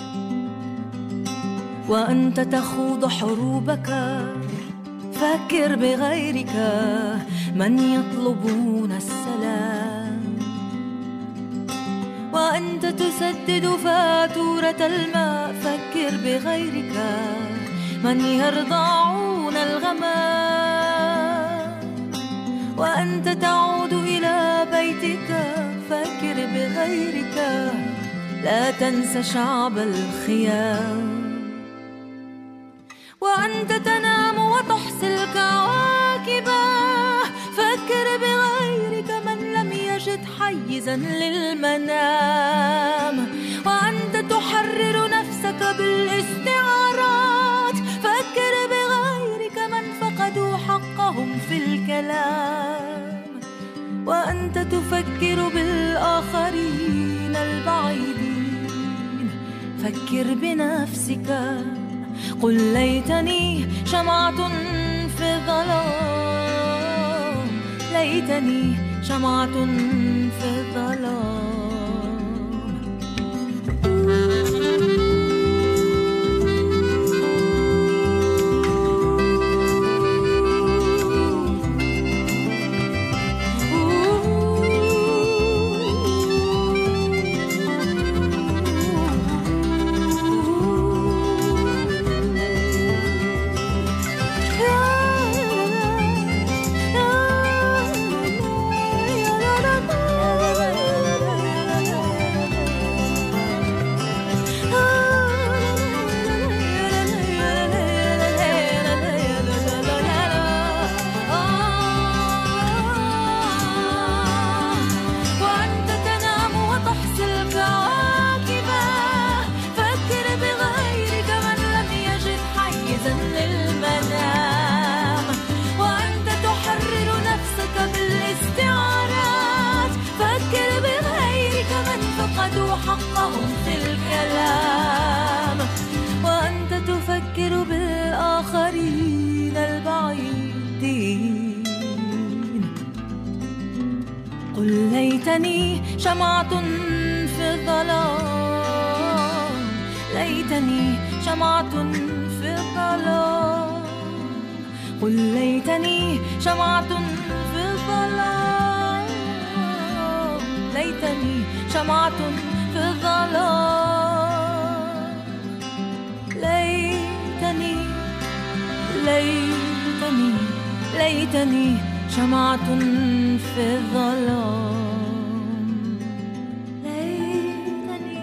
وأنت تخوض حروبك فكر بغيرك من يطلبون السلام. وأنت تسدد فاتورة الماء فكر بغيرك من يرضعون الغمام. وأنت تعود إلى بيتك فكر بغيرك لا تنس شعب الخيام. وأنت تنام وتحصي الكواكب فكر بغيرك من لم يجد حيزا للمنام. وأنت تحرر نفسك بالاستعارات فكر بغيرك من فقدوا حقهم في الكلام. وأنت تفكر بالآخرين البعيدين فكر بنفسك. قل ليتني شمعة في الظلام، ليتني شمعة في الظلام. حقهم في الكلام. وأنت تفكر بالآخرين البعيدين. قل ليتني شمعة في الظلام، ليتني شمعة في الظلام. قل ليتني شمعة في الظلام، ليتني شمعة في الظلام. ليتني ليتني ليتني شمعة في الظلام. ليتني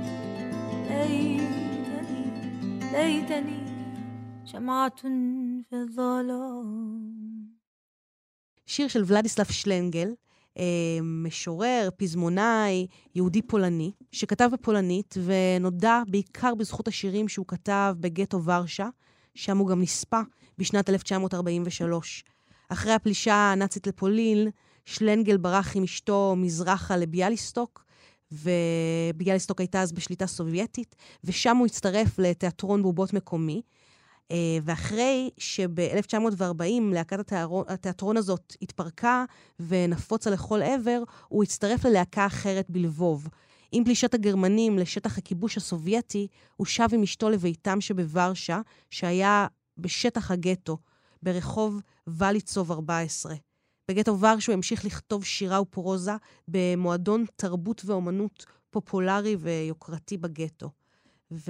ليتني ليتني شمعة في الظلام. שיר של ולדיסלב שלנגל, משורר, פזמונאי, יהודי פולני, שכתב בפולנית ונודע בעיקר בזכות השירים שהוא כתב בגטו ורשה, שם הוא גם נספה בשנת אלף תשע מאות ארבעים ושלוש. אחרי הפלישה הנאצית לפולין, שלנגל ברח עם אשתו מזרחה לביאליסטוק, וביאליסטוק הייתה אז בשליטה סובייטית, ושם הוא הצטרף לתיאטרון בובות מקומי, ואחרי שב-אלף תשע מאות וארבעים להקת התיאטרון הזאת התפרקה ונפוצה לכל עבר, הוא הצטרף ללהקה אחרת בלבוב. עם פלישת הגרמנים לשטח הכיבוש הסובייטי, הוא שב עם אשתו לביתם שבוורשה, שהיה בשטח הגטו, ברחוב וליצוב ארבע עשרה. בגטו ורשה הוא המשיך לכתוב שירה ופרוזה במועדון תרבות ואומנות פופולרי ויוקרתי בגטו. ו...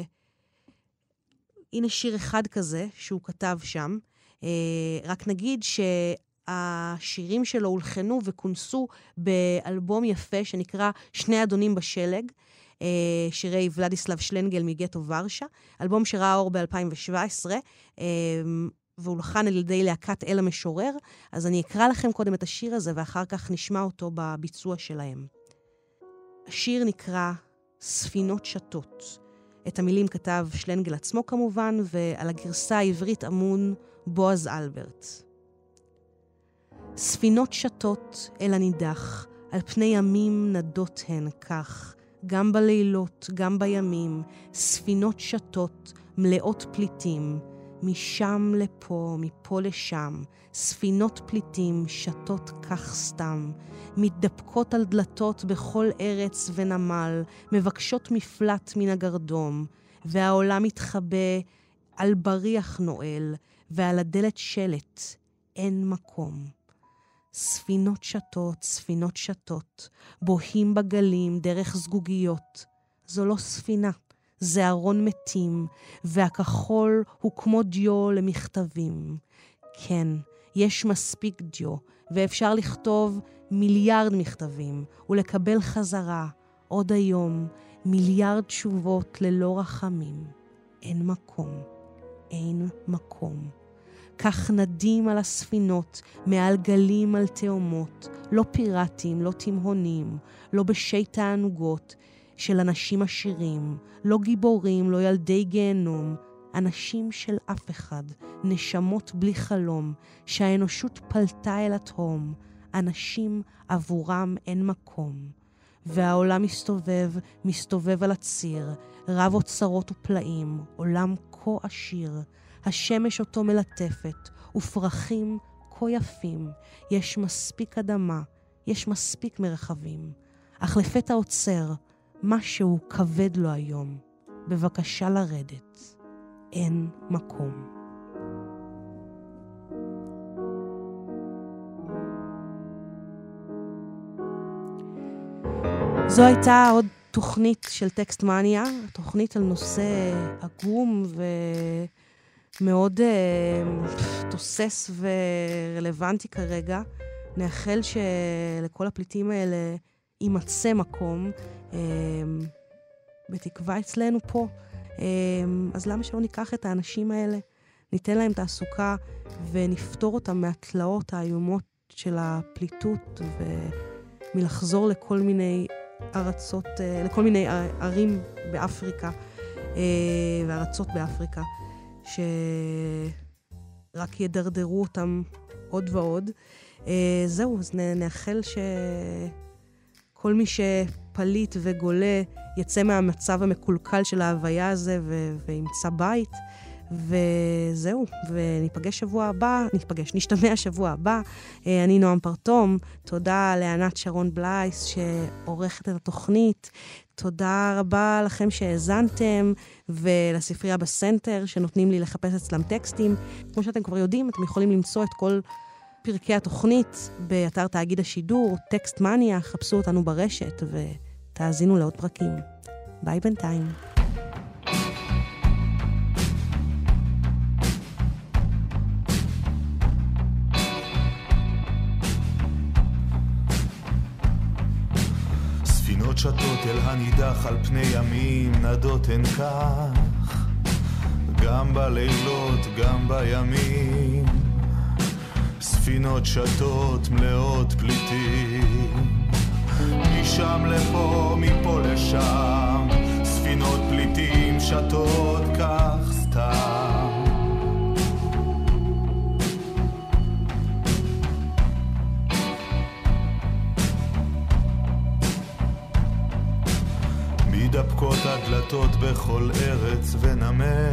הנה שיר אחד כזה שהוא כתב שם. אה, רק נגיד שהשירים שלו הולחנו וכונסו באלבום יפה שנקרא שני אדונים בשלג, אה, שירי ולדיסלב שלנגל מגטו ורשה, אלבום שראה אור ב-אלפיים שבע עשרה, אה, והולחן על ידי להקת אל המשורר. אז אני אקרא לכם קודם את השיר הזה ואחר כך נשמע אותו בביצוע שלהם. השיר נקרא ספינות שטות. את המילים כתב שלנגל עצמו כמובן, ועל הגרסה העברית אמון בועז אלברט. ספינות שטות אל הנידח, על פני ימים נדות הן כך, גם בלילות, גם בימים, ספינות שטות מלאות פליטים, משם לפה, מפה לשם, ספינות פליטים שתות כך סתם, מתדפקות על דלתות בכל ארץ ונמל, מבקשות מפלט מן הגרדום, והעולם מתחבא על בריח נועל, ועל הדלת שלט, אין מקום. ספינות שתות, ספינות שתות, בוהים בגלים דרך זגוגיות. זו לא ספינה, זה ארון מתים, והכחול הוא כמו דיו למכתבים. כן, יש מספיק דיו, ואפשר לכתוב מיליארד מכתבים, ולקבל חזרה, עוד היום, מיליארד תשובות ללא רחמים. אין מקום, אין מקום. כך נדים על הספינות, מעל גלים על תאומות, לא פיראטים, לא תימהונים, לא בשי תענוגות של אנשים עשירים, לא גיבורים, לא ילדי גיהנום, אנשים של אף אחד, נשמות בלי חלום, שהאנושות פלטה אל התהום, אנשים עבורם אין מקום. והעולם מסתובב, מסתובב על הציר, רב אוצרות ופלאים, עולם כה עשיר, השמש אותו מלטפת, ופרחים כה יפים, יש מספיק אדמה, יש מספיק מרחבים. אך לפתע עוצר, משהו כבד לו היום, בבקשה לרדת, אין מקום. זו הייתה עוד תוכנית של טקסט מניה, תוכנית על נושא עגום ומאוד uh, תוסס ורלוונטי כרגע. נאחל שלכל הפליטים האלה יימצא מקום, uh, בתקווה אצלנו פה. Uh, אז למה שלא ניקח את האנשים האלה, ניתן להם תעסוקה ונפתור אותם מהתלאות האיומות של הפליטות ומלחזור לכל מיני ארצות, לכל מיני ערים באפריקה וארצות באפריקה שרק ידרדרו אותם עוד ועוד. זהו, אז נאחל שכל מי שפליט וגולה יצא מהמצב המקולקל של ההוויה הזה ו- וימצא בית. וזהו, וניפגש שבוע הבא, נתפגש, נשתמע שבוע הבא. אני נועם פרטום, תודה לענת שרון בלייס שעורכת את התוכנית, תודה רבה לכם שהאזנתם, ולספרייה בסנטר שנותנים לי לחפש אצלם טקסטים. כמו שאתם כבר יודעים, אתם יכולים למצוא את כל פרקי התוכנית באתר תאגיד השידור, טקסט מניה, חפשו אותנו ברשת ותאזינו לעוד פרקים. ביי בינתיים. שתות אל הנידח על פני ימים, נדות הן כך, גם בלילות, גם בימים. ספינות שתות מלאות פליטים, משם לפה, מפה לשם. ספינות פליטים שתות כך סתם. מדפקות הדלתות בכל ארץ ונמל,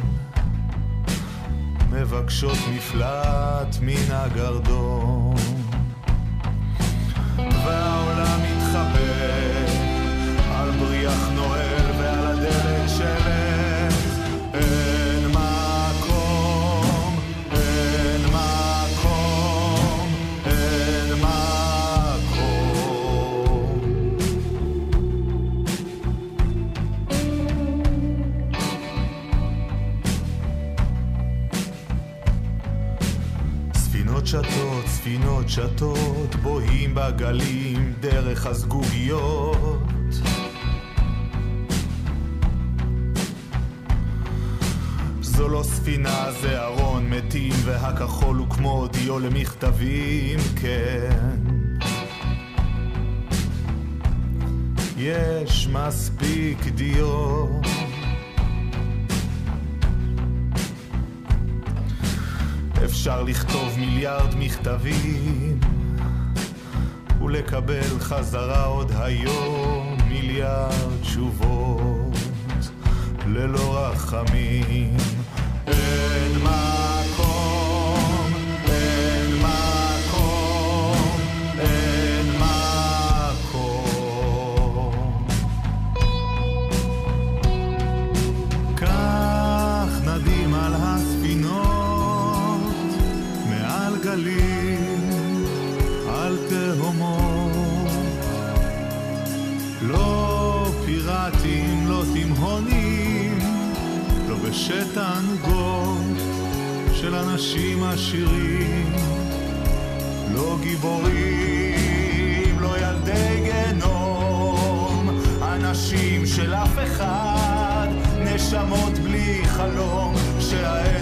מבקשות מפלט מן הגרדום, והעולם מתחבא על בריח נועל ועל הדלת שלט. אין מקום, אין מקום, אין מקום. ספינות שתות, ספינות שתות, בוהים בגלים דרך הזגוגיות. זו לא ספינה, זה ארון מתים, והכחול הוא כמו דיו למכתבים, כן. יש מספיק דיו. אפשר לכתוב מיליארד מכתבים ולקבל חזרה עוד היום מיליארד תשובות ללא רחמים. אין מקום, אין מקום, אין מקום. כך נדים על הספינות, מעל גלים, על תהומות, לא פיראטים, לא תימהונים, לא בשתענוגות של אנשים עשירים, לא גיבורים, לא ילדי גנום, אנשים של אף אחד, נשמות בלי חלום, שהאל